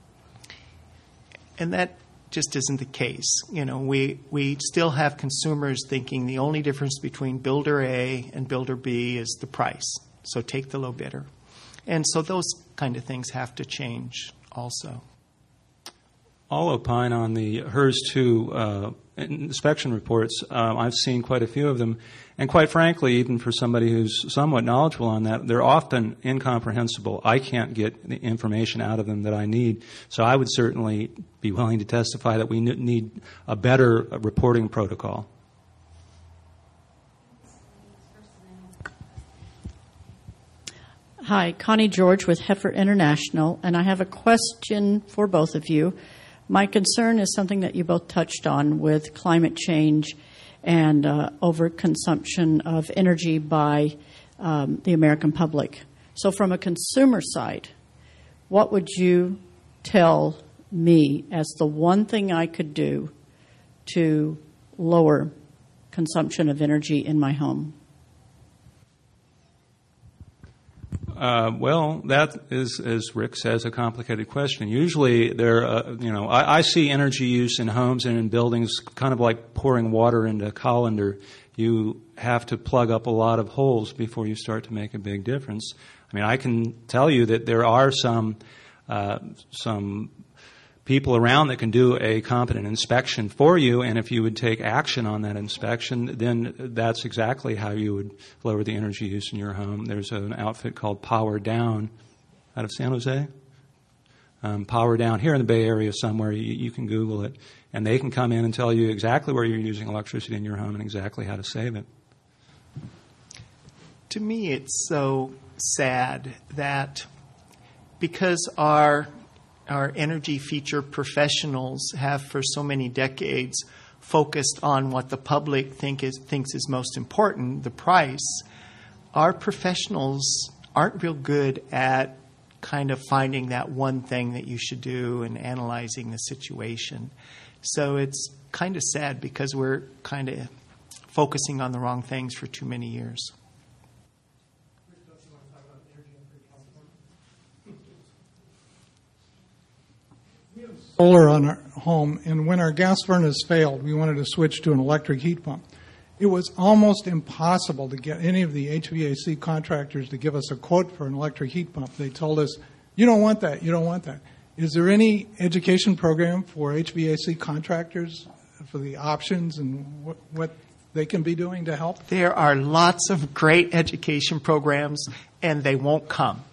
that just isn't the case. We still have consumers thinking the only difference between builder A and builder B is the price. So take the low bidder. And so those kind of things have to change also. I'll opine on the HERS 2 inspection reports. I've seen quite a few of them. And quite frankly, even for somebody who's somewhat knowledgeable on that, they're often incomprehensible. I can't get the information out of them that I need. So I would certainly be willing to testify that we need a better reporting protocol. Hi, Connie George with Heifer International, and I have a question for both of you. My concern is something that you both touched on with climate change and overconsumption of energy by the American public. So from a consumer side, what would you tell me as the one thing I could do to lower consumption of energy in my home? Well, that is, as Rick says, a complicated question. Usually, I see energy use in homes and in buildings kind of like pouring water into a colander. You have to plug up a lot of holes before you start to make a big difference. I mean, I can tell you that there are some people around that can do a competent inspection for you, and if you would take action on that inspection, then that's exactly how you would lower the energy use in your home. There's an outfit called Power Down out of San Jose. Power Down here in the Bay Area somewhere. You can Google it, and they can come in and tell you exactly where you're using electricity in your home and exactly how to save it. To me, it's so sad that because our energy feature professionals have for so many decades focused on what the public thinks is most important, the price, our professionals aren't real good at kind of finding that one thing that you should do and analyzing the situation. So it's kind of sad because we're kind of focusing on the wrong things for too many years. Solar on our home, and when our gas furnace failed, we wanted to switch to an electric heat pump. It was almost impossible to get any of the HVAC contractors to give us a quote for an electric heat pump. They told us, you don't want that, you don't want that. Is there any education program for HVAC contractors for the options and what they can be doing to help? There are lots of great education programs, and they won't come.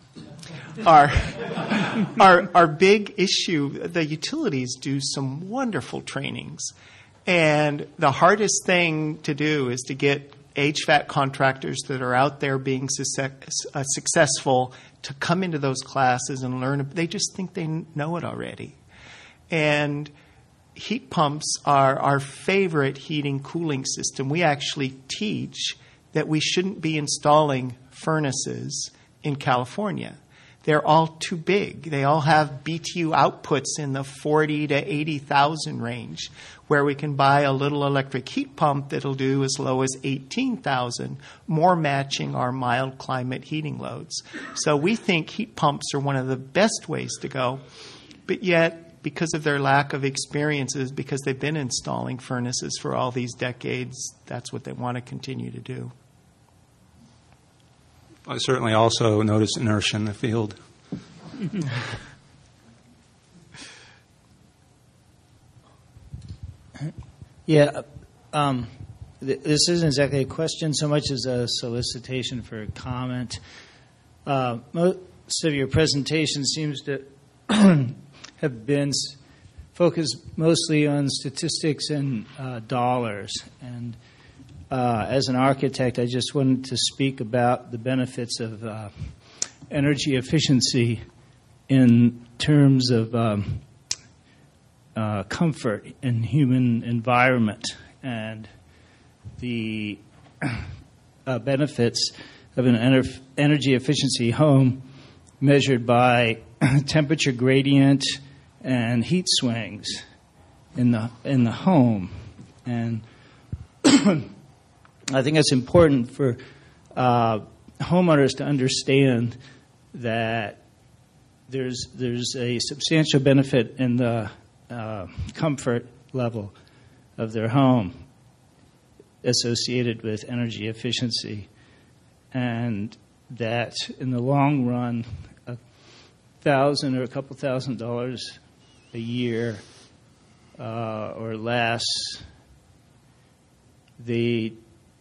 Our big issue, the utilities do some wonderful trainings. And the hardest thing to do is to get HVAC contractors that are out there being successful to come into those classes and learn. They just think they know it already. And heat pumps are our favorite heating cooling system. We actually teach that we shouldn't be installing furnaces in California, they're all too big. They all have BTU outputs in the 40 to 80,000 range, where we can buy a little electric heat pump that'll do as low as 18,000, more matching our mild climate heating loads. So we think heat pumps are one of the best ways to go, but yet, because of their lack of experiences, because they've been installing furnaces for all these decades, that's what they want to continue to do. I certainly also notice inertia in the field. Yeah, this isn't exactly a question so much as a solicitation for a comment. Most of your presentation seems to have been focused mostly on statistics and dollars. And as an architect, I just wanted to speak about the benefits of energy efficiency in terms of comfort in human environment and the benefits of an energy efficiency home measured by temperature gradient and heat swings in the home. And I think it's important for homeowners to understand that there's a substantial benefit in the comfort level of their home associated with energy efficiency, and that in the long run, $1,000 or a couple $1,000 a year or less, they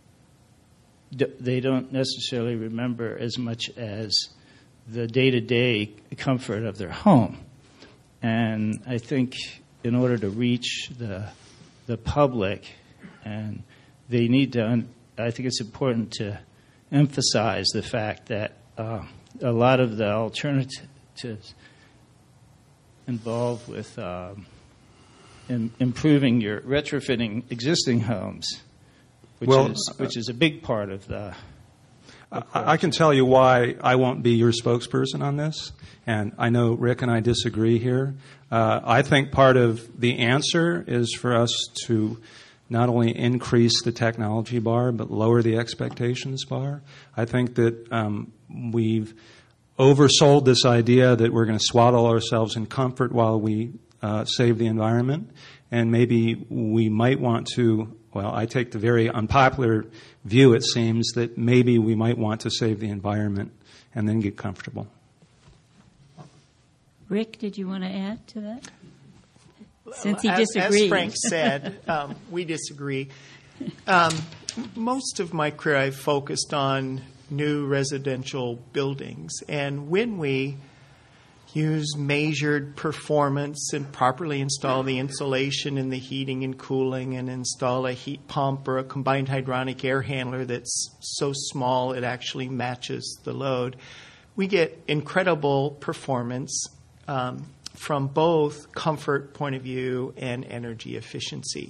don't necessarily remember as much as the day-to-day comfort of their home. And I think in order to reach the public, and they need to, I think it's important to emphasize the fact that a lot of the alternatives involved with improving your retrofitting existing homes, which is a big part of the approach. I can tell you why I won't be your spokesperson on this, and I know Rick and I disagree here. I think part of the answer is for us to not only increase the technology bar, but lower the expectations bar. I think that we've oversold this idea that we're going to swaddle ourselves in comfort while we save the environment, and maybe we might want to, well, I take the very unpopular view, it seems, that maybe we might want to save the environment and then get comfortable. Rick, did you want to add to that? Since he disagrees. As Frank said, we disagree. Most of my career I've focused on new residential buildings. And when we use measured performance and properly install the insulation and the heating and cooling and install a heat pump or a combined hydronic air handler that's so small it actually matches the load, we get incredible performance from both comfort point of view and energy efficiency.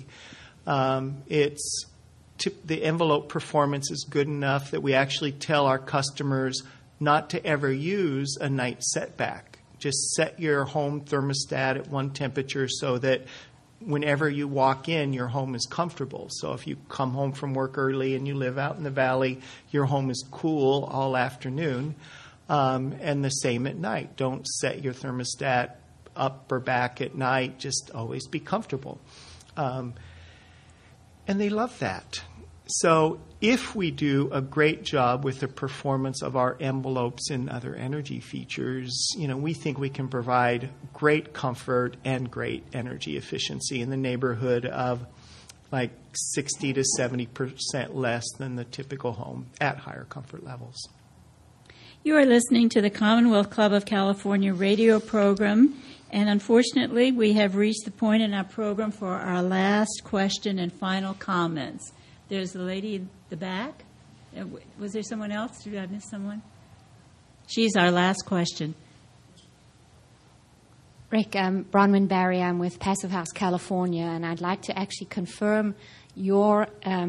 The envelope performance is good enough that we actually tell our customers not to ever use a night setback. Just set your home thermostat at one temperature so that whenever you walk in, your home is comfortable. So if you come home from work early and you live out in the valley, your home is cool all afternoon. And the same at night. Don't set your thermostat up or back at night. Just always be comfortable. And they love that. So if we do a great job with the performance of our envelopes and other energy features, we think we can provide great comfort and great energy efficiency in the neighborhood of like 60 to 70% less than the typical home at higher comfort levels. You are listening to the Commonwealth Club of California radio program, and unfortunately, we have reached the point in our program for our last question and final comments. There's the lady in the back. Was there someone else? Did I miss someone? She's our last question. Rick, Bronwyn Barry. I'm with Passive House California, and I'd like to actually confirm your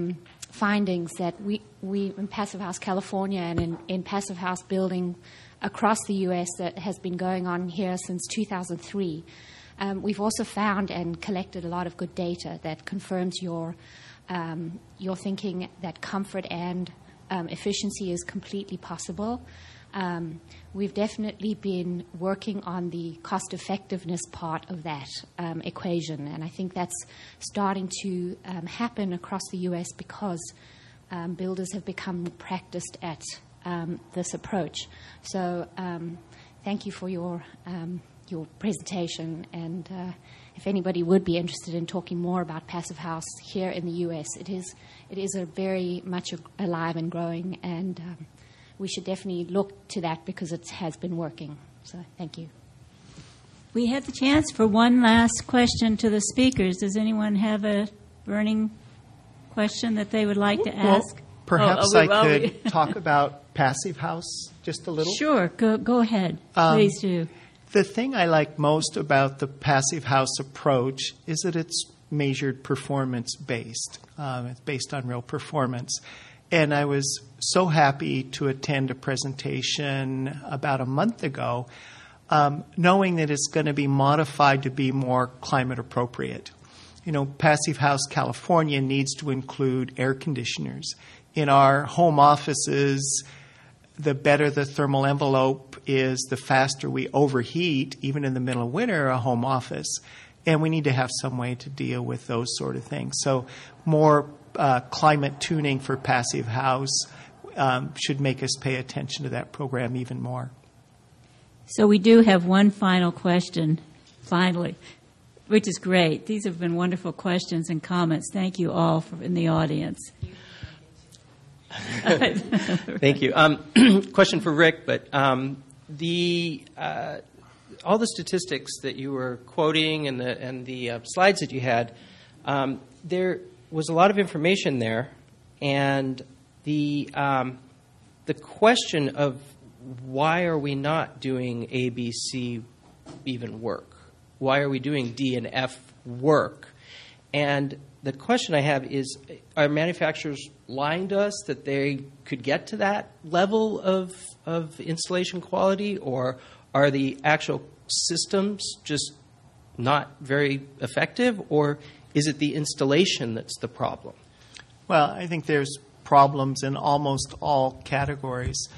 findings that we in Passive House California and in Passive House building across the U.S. that has been going on here since 2003. We've also found and collected a lot of good data that confirms your thinking that comfort and efficiency is completely possible. We've definitely been working on the cost-effectiveness part of that equation, and I think that's starting to happen across the U.S. because builders have become practiced at this approach. So thank you for your presentation, and if anybody would be interested in talking more about Passive House here in the U.S., it is a very much alive and growing, and we should definitely look to that because it has been working. So thank you. We have the chance for one last question to the speakers. Does anyone have a burning question that they would like to ask? Well, perhaps I could talk about Passive House just a little. Sure. Go ahead. Please do. The thing I like most about the Passive House approach is that it's measured performance-based. It's based on real performance. And I was so happy to attend a presentation about a month ago, knowing that it's going to be modified to be more climate appropriate. You know, Passive House California needs to include air conditioners. In our home offices, the better the thermal envelope is, the faster we overheat, even in the middle of winter, a home office. And we need to have some way to deal with those sort of things. So more climate tuning for Passive House should make us pay attention to that program even more. So we do have one final question, finally, which is great. These have been wonderful questions and comments. Thank you all in the audience. Thank you. Question for Rick, but all the statistics that you were quoting and the slides that you had, there was a lot of information there, and the question of why are we not doing A, B, C even work? Why are we doing D and F work? And the question I have is, are manufacturers lying to us that they could get to that level of installation quality, or are the actual systems just not very effective, or is it the installation that's the problem? Well, I think there's problems in almost all categories.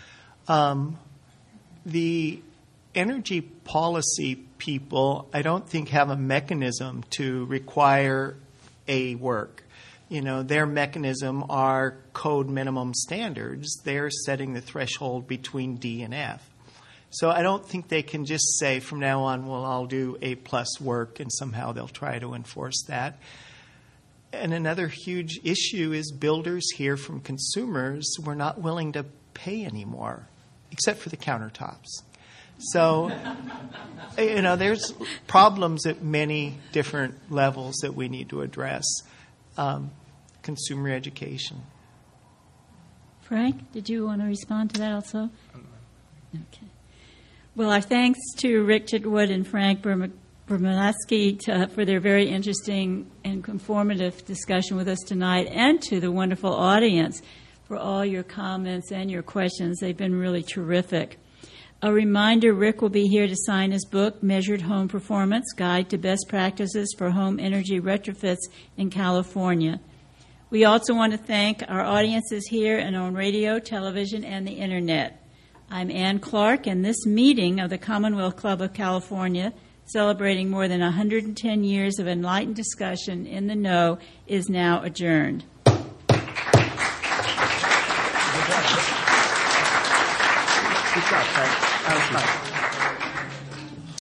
The energy policy people, I don't think, have a mechanism to require A work. You know, their mechanism are code minimum standards. They're setting the threshold between D and F. So I don't think they can just say from now on, well, I'll do A+ work, and somehow they'll try to enforce that. And another huge issue is builders hear from consumers, we're not willing to pay anymore, except for the countertops. So, you know, there's problems at many different levels that we need to address. Consumer education. Frank, did you want to respond to that also? Okay. Well, our thanks to Rick Chitwood and Frank Bermanowski for their very interesting and informative discussion with us tonight, and to the wonderful audience for all your comments and your questions. They've been really terrific. A reminder, Rick will be here to sign his book, Measured Home Performance, Guide to Best Practices for Home Energy Retrofits in California. We also want to thank our audiences here and on radio, television, and the Internet. I'm Ann Clark, and this meeting of the Commonwealth Club of California, celebrating more than 110 years of enlightened discussion in the know, is now adjourned. Good job, Frank. That was fun.